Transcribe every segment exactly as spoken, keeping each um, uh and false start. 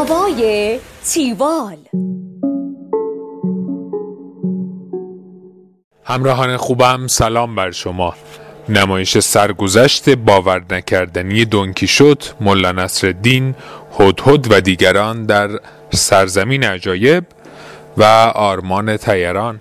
هوای تیوال. همراهان خوبم، سلام بر شما. نمایش سرگذشت باور نکردنی دونکیشوت ملا نصرالدین، هدهد و دیگران در سرزمین عجایب و آرمان طیران.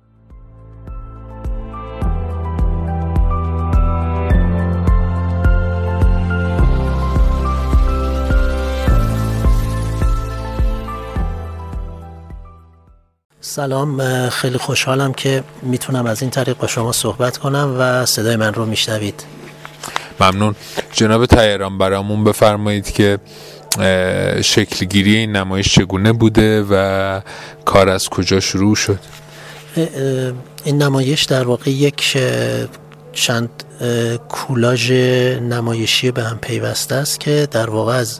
سلام، خیلی خوشحالم که میتونم از این طریق با شما صحبت کنم و صدای من رو میشنوید. ممنون. جناب طیران، برامون بفرمایید که شکلگیری این نمایش چگونه بوده و کار از کجا شروع شد؟ این نمایش در واقع یک چند کولاژ نمایشی به هم پیوسته است که در واقع از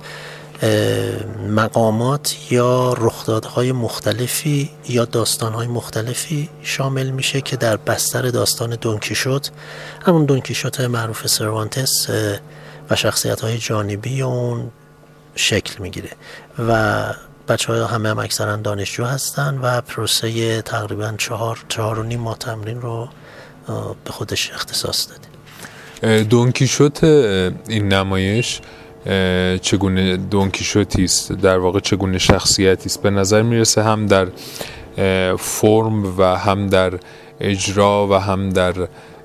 مقامات یا رخدادهای مختلفی یا داستانهای مختلفی شامل میشه که در بستر داستان دونکیشوت، همون دونکیشوت معروف سروانتس و شخصیت‌های جانبی اون شکل میگیره و بچه ها همه هم اکثرا دانشجو هستن و پروسه تقریبا چهار چهار و نیم ماه تمرین رو به خودش اختصاص داده. دونکیشوت این نمایش چگونه دونکیشوتی است، در واقع چگونه شخصیتی است؟ به نظر میرسه هم در فرم و هم در اجرا و هم در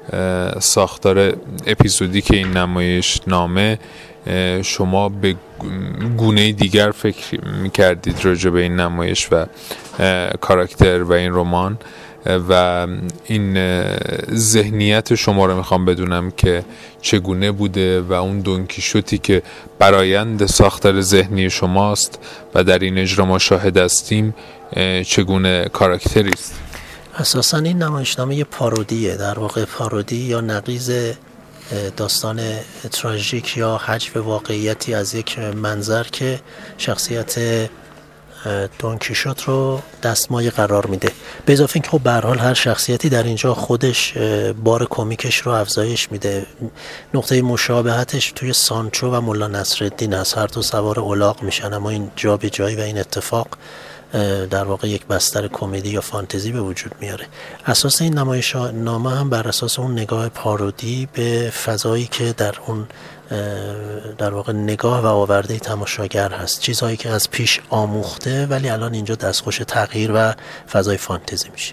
ساختار اپیزودی که این نمایش نامه شما به گونه دیگر فکر میکردید راجع به این نمایش و کاراکتر و این رمان و این ذهنیت شما رو میخوام بدونم که چگونه بوده و اون دونکیشوتی که برآیند ساختار ذهنی شماست و در این اجرا ما شاهد هستیم چگونه کاراکتری است؟ اساساً این نمایشنامه یه پارودیه، در واقع پارودی یا نقیض داستان تراژیک یا حجو واقعیتی از یک منظر که شخصیت دونکیشوت رو دستمایه قرار میده. به اضافه اینکه خب به هر حال هر شخصیتی در اینجا خودش بار کمیکش رو افزایش میده. نقطه مشابهتش توی سانچو و ملا نصرالدین هست، هر دو سوار الاغ میشن، اما این جا به جایی و این اتفاق در واقع یک بستر کمدی یا فانتزی به وجود میاره. اساس این نمایش نامه هم بر اساس اون نگاه پارودی به فضایی که در اون در واقع نگاه و آورده تماشاگر هست، چیزهایی که از پیش آموخته ولی الان اینجا دستخوش تغییر و فضای فانتزی میشه.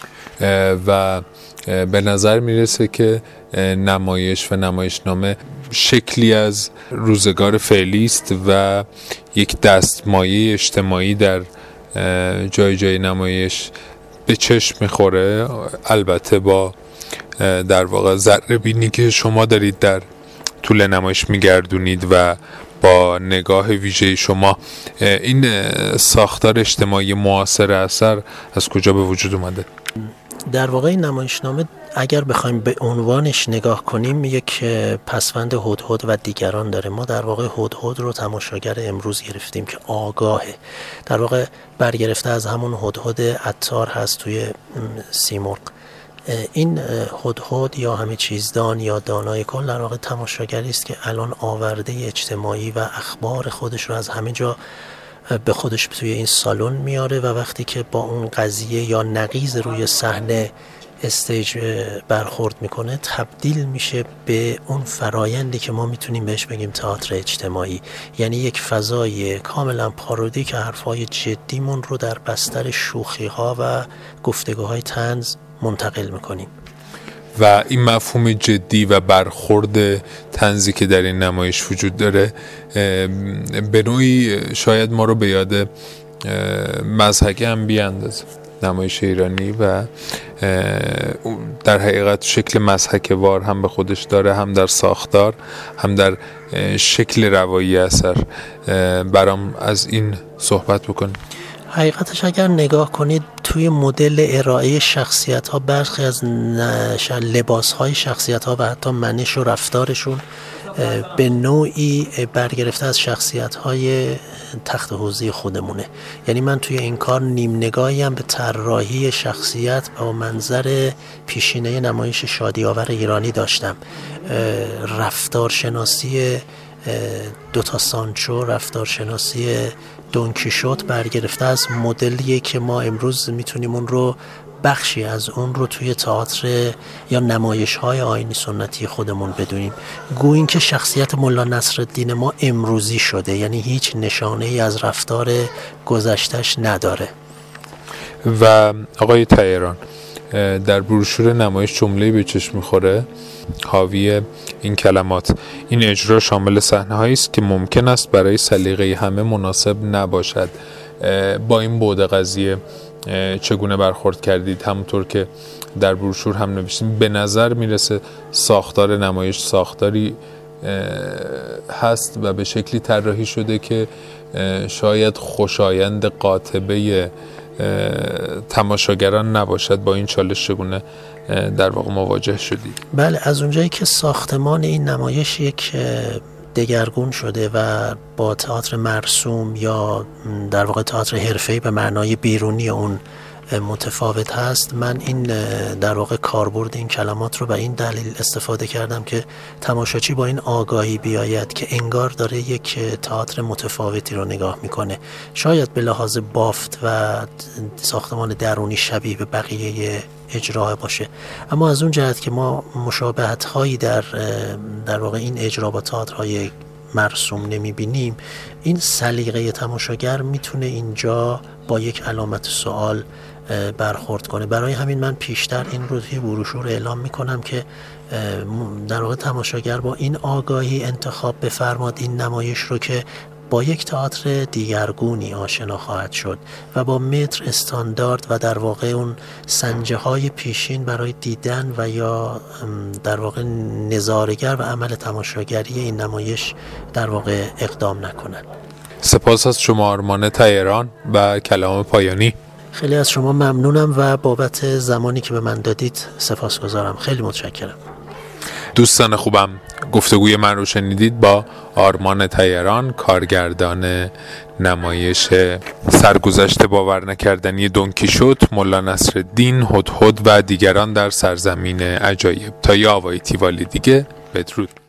و به نظر میرسه که نمایش و نمایشنامه شکلی از روزگار فعلی است و یک دستمایه اجتماعی در جای جای نمایش به چشم میخوره، البته با در واقع ذره بینی که شما دارید در طول نمایش میگردونید و با نگاه ویژه شما. این ساختار اجتماعی معاصر اثر از کجا به وجود اومده؟ در واقع این نمایشنامه اگر بخوایم به عنوانش نگاه کنیم یک پسوند هدهد و دیگران داره. ما در واقع هدهد رو تماشاگر امروز گرفتیم که آگاهه، در واقع برگرفته از همون هدهد عطار هست توی سیمرغ. این هدهد یا همه چیزدان یا دانای کل در واقع تماشاگری است که الان آورده اجتماعی و اخبار خودش رو از همه جا به خودش توی این سالن میاره و وقتی که با اون قضیه یا نقیض روی صحنه استیج برخورد میکنه تبدیل میشه به اون فرایندی که ما میتونیم بهش بگیم تئاتر اجتماعی، یعنی یک فضای کاملا پارودی که حرفای جدیمون رو در بستر شوخی ها و گفتگوهای طنز منتقل میکنیم. و این مفهوم جدی و برخورد طنزی که در این نمایش وجود داره به نوعی شاید ما رو به یاد مضحکه هم بیاندازه. نمایش ایرانی و در حقیقت شکل مضحکه وار هم به خودش داره، هم در ساختار هم در شکل روایی اثر. برام از این صحبت بکنید. حقیقتش اگر نگاه کنید توی مدل ارائه شخصیت ها برخی از لباس های شخصیت ها و حتی منش و رفتارشون به نوعی برگرفته از شخصیت های تخت حوزه خودمونه. یعنی من توی این کار نیم نگاهی هم به طراحی شخصیت با منظر پیشینه نمایش شادی‌آور ایرانی داشتم. رفتارشناسی دو تا سانچو رفتارشناسی دونکیشوت برگرفته از مدلیه که ما امروز میتونیم اون رو بخشی از اون رو توی تئاتر یا نمایش‌های آیینی سنتی خودمون بدونیم. گوییم که شخصیت ملا نصرالدین ما امروزی شده، یعنی هیچ نشانه‌ای از رفتار گذشته‌اش نداره. و آقای طیران، در بروشور نمایش جمله‌ای به چشم می‌خوره حاوی این کلمات: این اجرا شامل صحنه‌هایی است که ممکن است برای سلیقه همه مناسب نباشد. با این بعد قضیه چگونه برخورد کردید؟ همونطور که در بروشور هم نوشتیم به نظر میرسه ساختار نمایش ساختاری هست و به شکلی طراحی شده که شاید خوشایند قاطبه تماشاگران نباشد. با این چالش چگونه در واقع مواجه شدید؟ بله، از اونجایی که ساختمان این نمایش یک دگرگون شده و با تئاتر مرسوم یا در واقع تئاتر حرفه‌ای به معنای بیرونی اون متفاوت هست، من این در واقع کاربرد این کلمات رو به این دلیل استفاده کردم که تماشاچی با این آگاهی بیاید که انگار داره یک تئاتر متفاوتی رو نگاه میکنه. شاید به لحاظ بافت و ساختمان درونی شبیه به بقیه اجرا باشه، اما از اون جهت که ما مشابهت هایی در در واقع این اجرا با تئاترهای مرسوم نمیبینیم، این سلیقه تماشاگر میتونه اینجا با یک علامت سوال برخورد کنه. برای همین من پیشتر این رو توی بروشور اعلام میکنم که در واقع تماشاگر با این آگاهی انتخاب بفرماد این نمایش رو که با یک تئاتر دیگرگونی آشنا خواهد شد و با متر استاندارد و در واقع اون سنجه های پیشین برای دیدن و یا در واقع نظاره‌گر و عمل تماشاگری این نمایش در واقع اقدام نکنند. سپاس از شما آرمان طیران و کلام پایانی. خیلی از شما ممنونم و بابت زمانی که به من دادید سپاسگزارم. خیلی متشکرم. دوستان خوبم، گفتگوی من رو شنیدید با آرمان طیران، کارگردان نمایش سرگذشت باور نکردنی دونکیشوت، ملا نصرالدین، هدهد و دیگران در سرزمین عجایب. تا یه آوای تیوالی دیگه، بدرود.